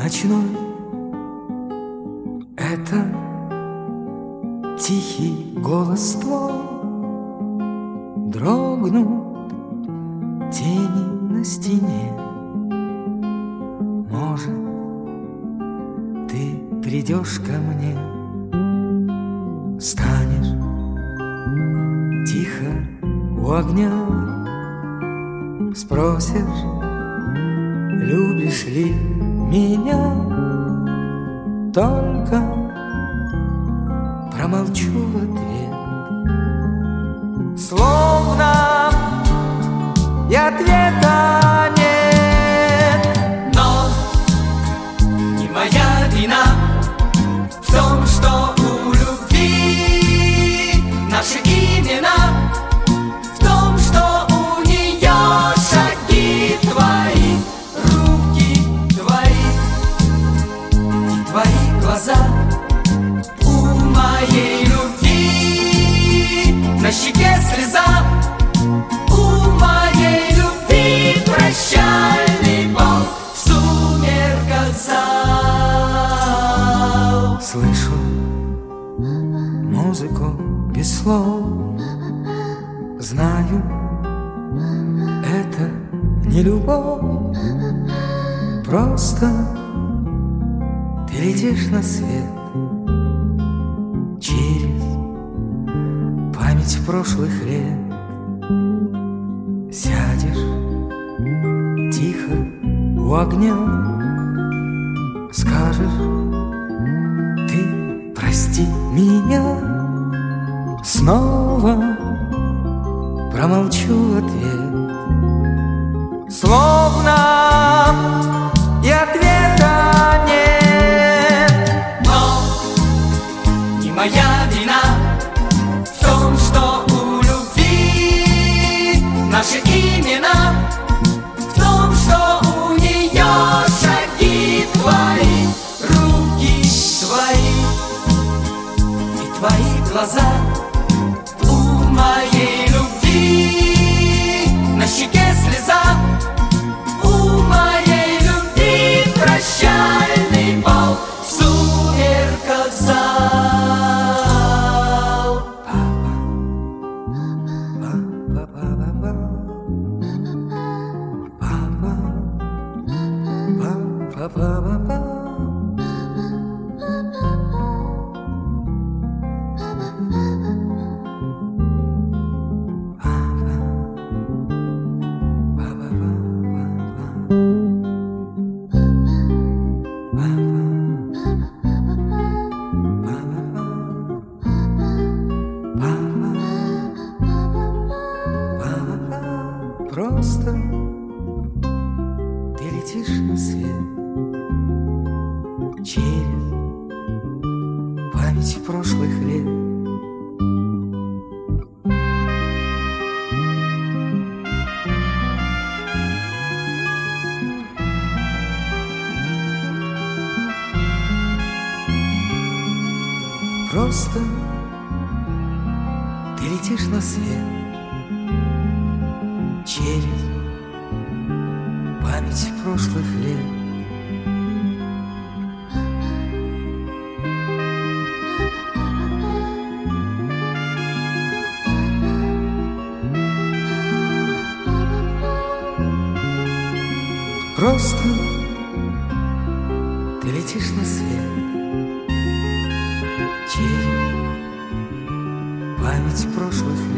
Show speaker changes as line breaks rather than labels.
ночной. Это тихий голос твой, дрогнут тени на стене. Может, ты придешь ко мне, станешь тихо у огня, спросишь, любишь ли меня. Только промолчу в ответ, словно и ответа нет.
Но не моя вина в том, что у любви наши имена, в том, что у нее шаги твои, руки твои и твои глаза. У моей любви на щеке слеза, у моей любви прощальный бог в сумерках зал.
Слышу музыку без слов, знаю, это не любовь, просто ты летишь на свет через память прошлых лет. Сядешь тихо у огня, скажешь, ты прости меня. Снова промолчу в ответ, словно и ответа нет.
Но не моя вина в том, что у любви наши имена, в том, что у нее шаги твои, руки твои и твои глаза. У моей любви на щеке слеза, у моей любви прощальный бал в сумерках зал.
Просто ты летишь на свет через память прошлых лет. Просто ты летишь на свет через память прошлых лет. Просто ты летишь на свет через память прошлых лет.